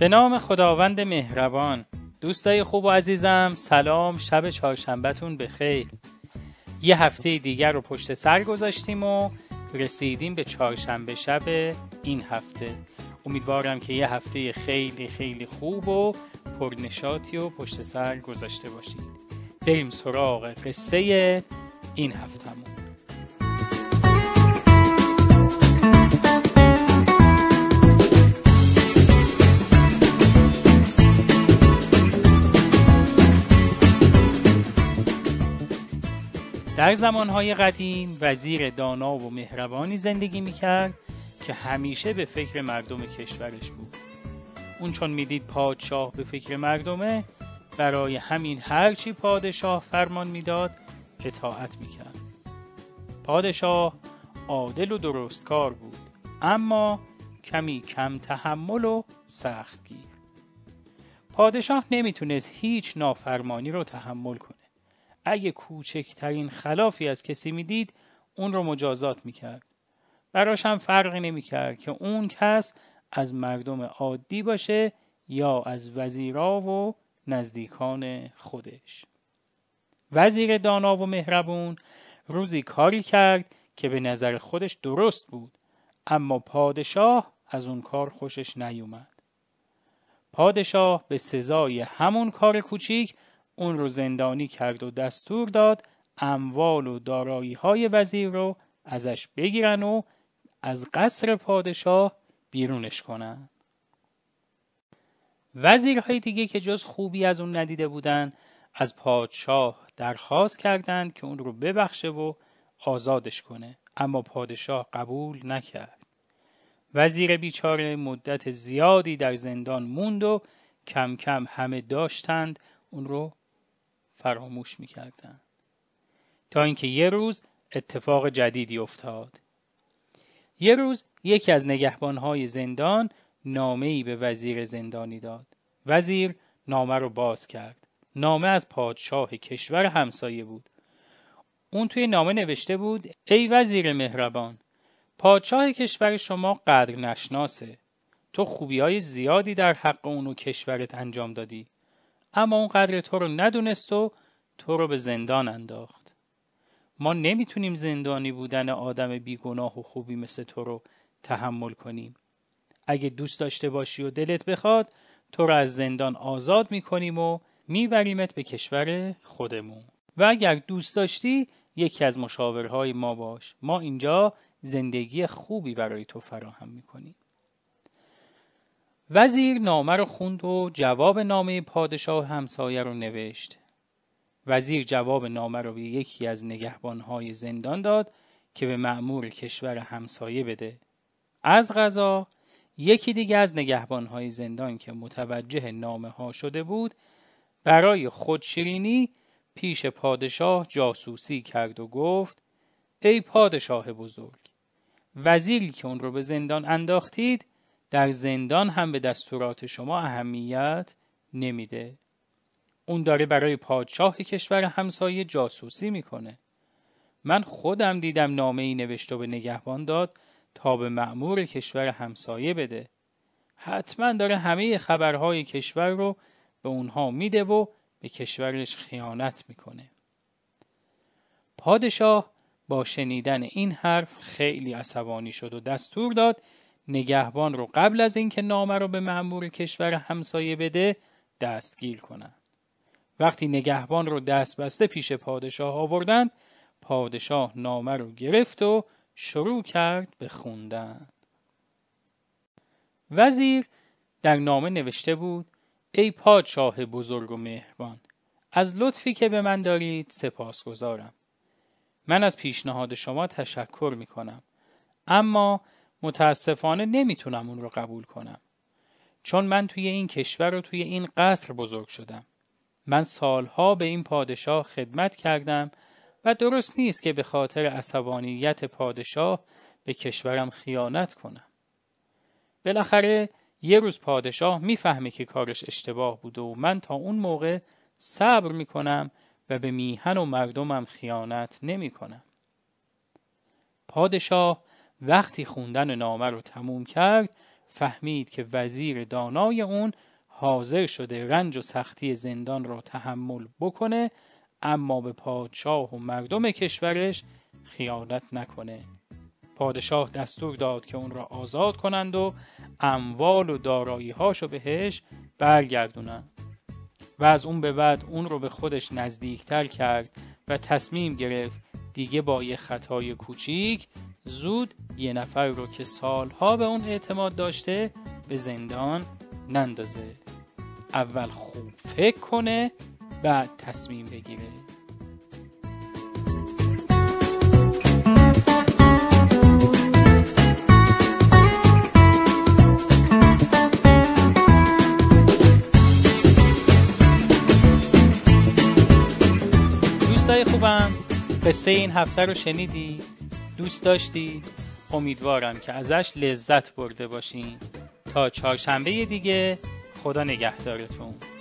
به نام خداوند مهربان. دوستای خوب و عزیزم، سلام، شب چهارشنبه‌تون بخیر. یه هفته دیگر رو پشت سر گذاشتیم و رسیدیم به چهارشنبه شب این هفته. امیدوارم که یه هفته خیلی خیلی خوب و پرنشاطی و پشت سر گذاشته باشید. بریم سراغ قصه این هفته‌مون. در زمانهای قدیم وزیر دانا و مهربانی زندگی میکرد که همیشه به فکر مردم کشورش بود. اون چون میدید پادشاه به فکر مردمه، برای همین هرچی پادشاه فرمان میداد اطاعت میکرد. پادشاه عادل و درستکار بود، اما کمی کم تحمل و سختگیر. پادشاه نمیتونست هیچ نافرمانی رو تحمل کنه. اگه کوچکترین خلافی از کسی میدید اون رو مجازات میکرد. براش هم فرقی نمیکرد که اون کس از مردم عادی باشه یا از وزیرا و نزدیکان خودش. وزیر دانا و مهربون روزی کاری کرد که به نظر خودش درست بود، اما پادشاه از اون کار خوشش نیومد. پادشاه به سزای همون کار کوچیک اون رو زندانی کرد و دستور داد اموال و دارایی های وزیر رو ازش بگیرن و از قصر پادشاه بیرونش کنن. وزیرهای دیگه که جز خوبی از اون ندیده بودن از پادشاه درخواست کردند که اون رو ببخشه و آزادش کنه، اما پادشاه قبول نکرد. وزیر بیچاره مدت زیادی در زندان موند و کم کم همه داشتند اون رو فراموش می‌کردند، تا اینکه یه روز اتفاق جدیدی افتاد. یه روز یکی از نگهبان‌های زندان نامه‌ای به وزیر زندانی داد. وزیر نامه رو باز کرد. نامه از پادشاه کشور همسایه بود. اون توی نامه نوشته بود: ای وزیر مهربان، پادشاه کشور شما قدر نشناسه. تو خوبی‌های زیادی در حق اون و کشورت انجام دادی، اما اون قدر تو رو ندونست و تو رو به زندان انداخت. ما نمیتونیم زندانی بودن آدم بیگناه و خوبی مثل تو رو تحمل کنیم. اگه دوست داشته باشی و دلت بخواد، تو رو از زندان آزاد میکنیم و میبریمت به کشور خودمون. و اگر دوست داشتی یکی از مشاورهای ما باش. ما اینجا زندگی خوبی برای تو فراهم میکنیم. وزیر نامه رو خوند و جواب نامه پادشاه همسایه رو نوشت. وزیر جواب نامه رو به یکی از نگهبانهای زندان داد که به مأمور کشور همسایه بده. از قضا یکی دیگه از نگهبانهای زندان که متوجه نامه ها شده بود، برای خودشیرینی پیش پادشاه جاسوسی کرد و گفت: ای پادشاه بزرگ، وزیری که اون رو به زندان انداختید در زندان هم به دستورات شما اهمیت نمیده. اون داره برای پادشاه کشور همسایه جاسوسی میکنه. من خودم دیدم نامه‌ای نوشته و به نگهبان داد تا به مأمور کشور همسایه بده. حتما داره همه خبرهای کشور رو به اونها میده و به کشورش خیانت میکنه. پادشاه با شنیدن این حرف خیلی عصبانی شد و دستور داد نگهبان رو قبل از اینکه نامه رو به مأمور کشور همسایه بده دستگیر کنن. وقتی نگهبان رو دست بسته پیش پادشاه آوردن، پادشاه نامه رو گرفت و شروع کرد به خوندن. وزیر در نامه نوشته بود: ای پادشاه بزرگ و مهربان، از لطفی که به من دارید سپاسگزارم. من از پیشنهاد شما تشکر میکنم، اما متاسفانه نمیتونم اون رو قبول کنم، چون من توی این کشور و توی این قصر بزرگ شدم. من سالها به این پادشاه خدمت کردم و درست نیست که به خاطر عصبانیت پادشاه به کشورم خیانت کنم. بالاخره یه روز پادشاه میفهمه که کارش اشتباه بوده و من تا اون موقع صبر میکنم و به میهن و مردمم خیانت نمی کنم. پادشاه وقتی خوندن نامه رو تموم کرد فهمید که وزیر دانای اون حاضر شده رنج و سختی زندان را تحمل بکنه، اما به پادشاه و مردم کشورش خیانت نکنه. پادشاه دستور داد که اون را آزاد کنند و اموال و دارایی هاشو بهش برگردونن و از اون به بعد اون رو به خودش نزدیکتر کرد و تصمیم گرفت دیگه با یه خطای کوچیک زود یه نفر رو که سالها به اون اعتماد داشته به زندان نندازه. اول خوب فکر کنه بعد تصمیم بگیره. دوستای خوبم، قصه این هفته رو شنیدی؟ دوست داشتی؟ امیدوارم که ازش لذت برده باشین. تا چهارشنبه دیگه، خدا نگهدارتون.